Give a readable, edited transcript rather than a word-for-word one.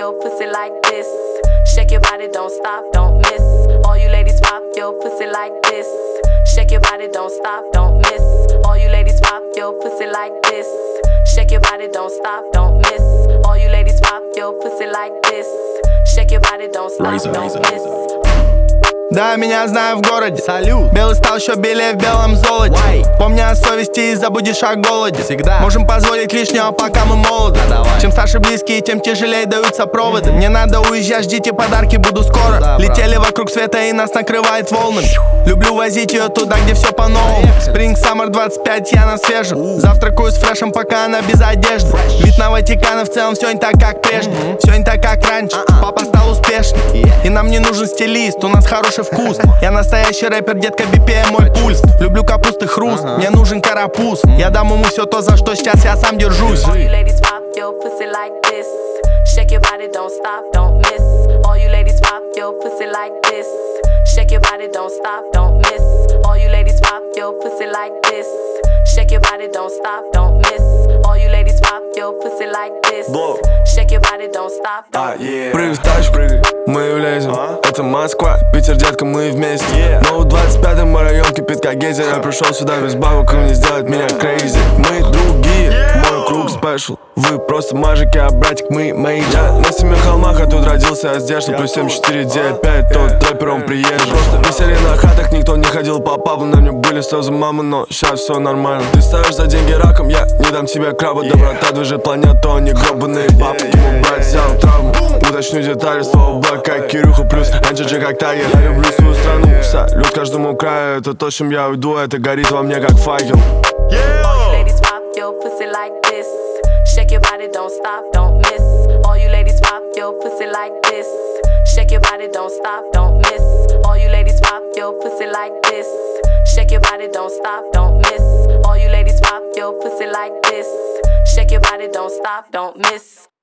your pussy like this. Shake your body, don't stop, don't miss. All you ladies pop your pussy like this. Shake your body, don't stop, don't miss. All you ladies pop your pussy like this. Shake your body, don't stop, don't miss. All you ladies pop your pussy like this. Shake your body, don't stop, don't miss. Да, меня знаю в городе. Салют. Белый стал еще белее в белом золоте. Помни о совести и забудешь о голоде. Всегда. Можем позволить лишнего, пока мы молоды. Чем старше близкие, тем тяжелее даются проводы. Мне надо уезжать, ждите подарки, буду скоро. Летели вокруг света и нас накрывает волнами. Люблю возить ее туда, где все по-новому. Spring Summer 25, я на свежем. Завтракаю с фрешем, пока она без одежды. Вид на Ватикана, в целом все не так, как прежде. Все не так, как раньше. Папа стал успешным, и нам не нужен стилист. У нас хороший вкус. Я настоящий рэпер, детка, BPM мой пульс. Люблю капусты хруст, мне нужен карапуз. Я дам ему все то, за что сейчас я сам держусь. All you ladies pop your pussy like this. Shake your body, don't stop, don't miss. All you ladies pop your pussy like this. Shake your body, don't stop, don't miss. All you ladies pop your pussy like this. Shake your body, don't stop, don't miss. All you ladies pop your pussy like this. Shake your body, don't stop, don't miss. Прыгай в тачку, прыгай, мы влезем. Это Москва, Питер, детка, мы вместе. Но в 25-м мой район кипит как гейзер. Я пришел сюда без бабок, и мне сделать меня крейзи. Мы другие, мой круг спешл. Вы просто мажики, а братик мы мейджор. На 7 холмах, а тут родился я здесь. Плюс 7495, тот рэпер, он приезжий. Просто веселье на хатах, никто не ходил по пабу. На мне были слезы мамы, но сейчас все нормально. Ты ставишь за деньги раком, я не дам тебе краба. Доброта движет планету, а не гробаные бабки. Ему брать взял травму, уточню детали. Слово Б, как Кирюха, плюс NGG как Тайгер. Я люблю свою страну, салют каждому краю. Это то, чем я уйду, это горит во мне как факел. Your pussy like this. Shake your body, don't stop, don't miss. All you ladies pop your pussy like this. Shake your body, don't stop, don't miss. All you ladies pop your pussy like this. Shake your body, don't stop, don't miss. All you ladies pop your pussy like this. Shake your body, don't stop, don't miss.